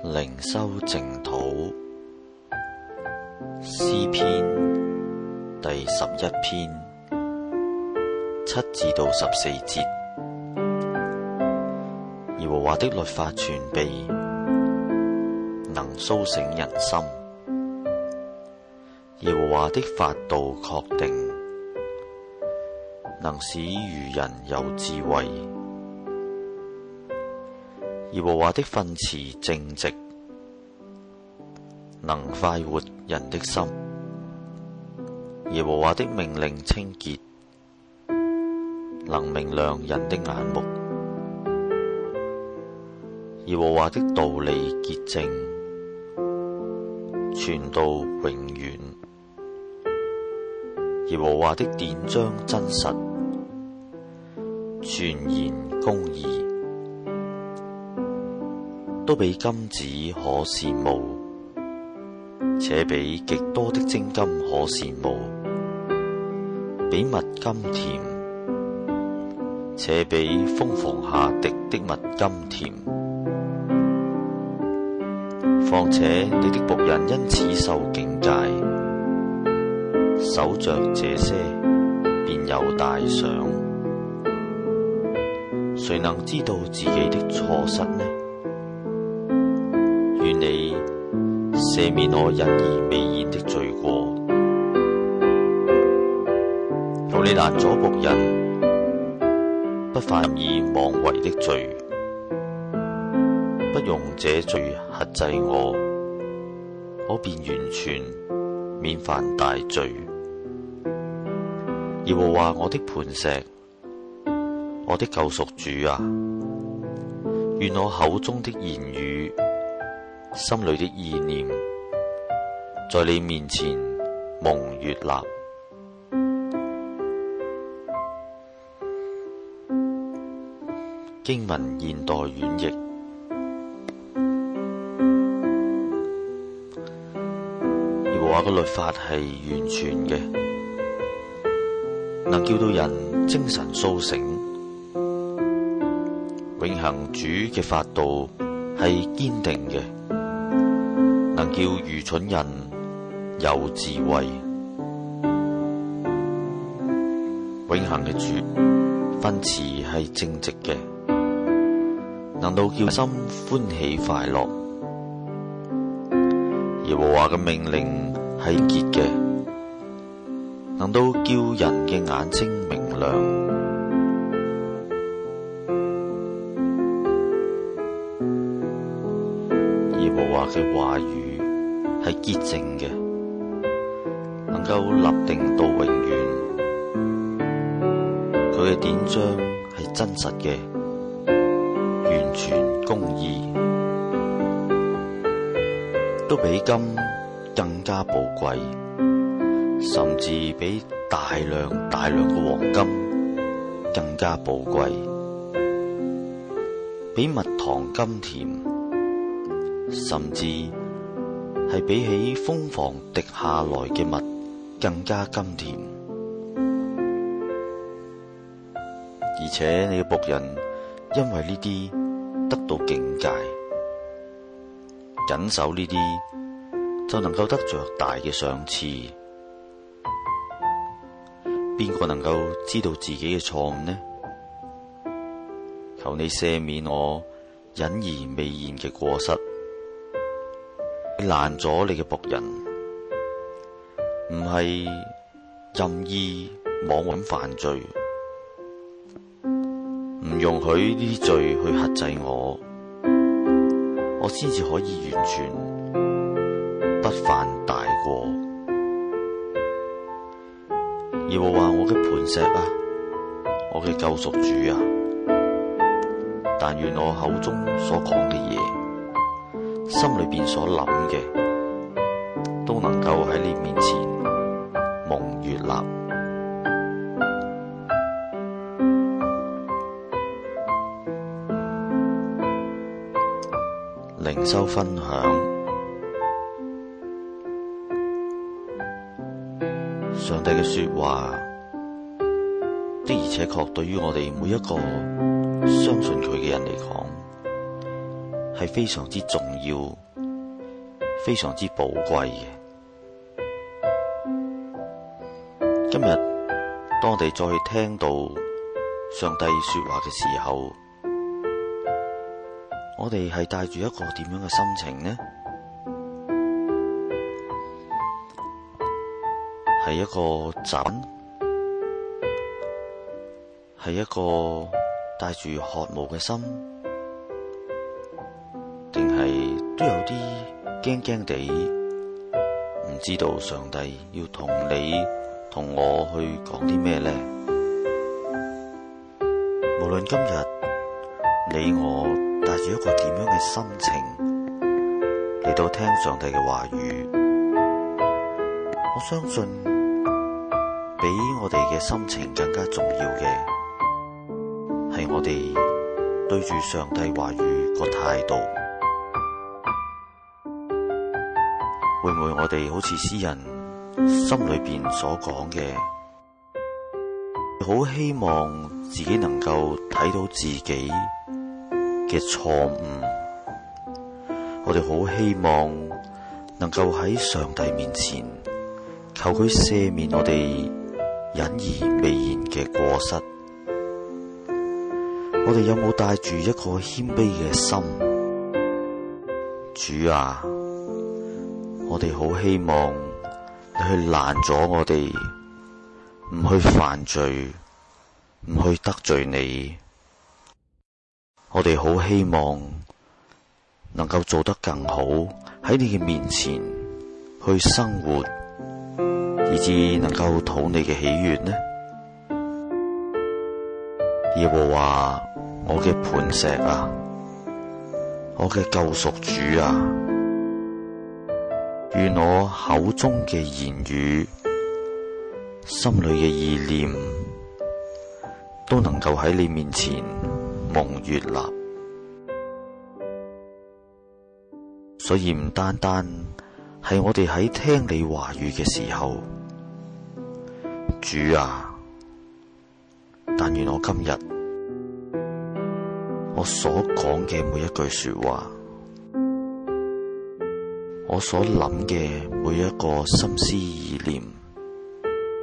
靈修淨土詩篇第11篇7至到14節。耶和華的律法全備，能蘇醒人心。耶和華的法度確定，能使愚人有智慧。耶和華的訓詞正直，能快活人的心。耶和華的命令清潔，能明亮人的眼目。耶和華的道理潔淨，傳到永遠。耶和華的典章真實，全然公義，都比金子可羨慕，且比極多的精金可羨慕，比蜜甘甜，且比蜂房下滴的蜜甘甜。況且你的僕人因此受警戒，守着這些，便有大賞。誰能知道自己的錯失呢？願你赦免我隱而未現的罪過，求你攔阻僕人不犯以妄為的罪，不容這罪轄制我，我便完全免犯大罪。耶和華我的磐石，我的救贖主啊，願我口中的言語，心裡的意念，在你面前蒙悅納。經文現代軟譯。耶和華嘅律法係完全嘅，能叫到人精神蘇醒。永恆主嘅法度係堅定嘅，能叫愚蠢人有智慧。永恆嘅主訓詞係正直嘅，能到叫心歡喜快樂。耶和華嘅命令係潔嘅，能到叫人嘅眼睛明亮。耶和華嘅話語係潔淨嘅，能夠立定到永遠。佢嘅典章係真實嘅，完全公義，都比金更加寶貴，甚至比大量嘅黃金更加寶貴，比蜜糖甘甜，甚至係比起蜂房滴下來嘅蜜更加甘甜。而且你嘅僕人因為呢啲得到警戒，謹守呢啲就能夠得着大嘅賞賜。邊個能夠知道自己嘅錯誤呢？求你赦免我隱而未現嘅過失。你攔咗你嘅僕人，唔係任意妄揾犯罪，唔容許呢啲罪去轄制我，我先至可以完全不犯大過。耶和華我嘅磐石啊，我嘅救贖主啊，但願我口中所講嘅嘢，心裏邊所諗嘅，都能夠喺你面前蒙悅納。靈修分享。上帝嘅說話的而且確對於我哋每一個相信佢嘅人嚟講， 係非常之重要、非常之寶貴嘅。今日當我哋再去聽到上帝說話嘅時候，我哋係帶住一個點樣嘅心情呢？係一個宅，係一個帶住渴慕嘅心，定係都有啲驚驚地，唔知道上帝要同你同我去講啲咩呢？無論今日你我帶住一個點樣嘅心情嚟到聽上帝嘅話語，我相信比我哋嘅心情更加重要嘅係我哋對住上帝話語個態度。會唔會我哋好似詩人心裏邊所講嘅，好希望自己能夠睇到自己嘅錯誤，我哋好希望能夠喺上帝面前求佢赦免我哋隱而未言嘅過失。我哋有冇帶住一個謙卑嘅心？主啊，我哋好希望你去攔咗我哋，唔去犯罪，唔去得罪你。我哋好希望能夠做得更好，喺你嘅面前去生活，以致能夠討你嘅喜悅呢？耶和華，我嘅磐石啊，我嘅救贖主啊，願我口中嘅言語，心裏嘅意念，都能夠喺你面前蒙悅納。所以唔單單係我哋喺聽你話語嘅時候，主啊，但願我今日我所講嘅每一句說話，我所諗嘅每一個心思意念，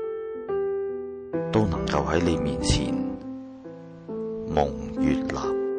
都能夠喺你面前蒙悅納。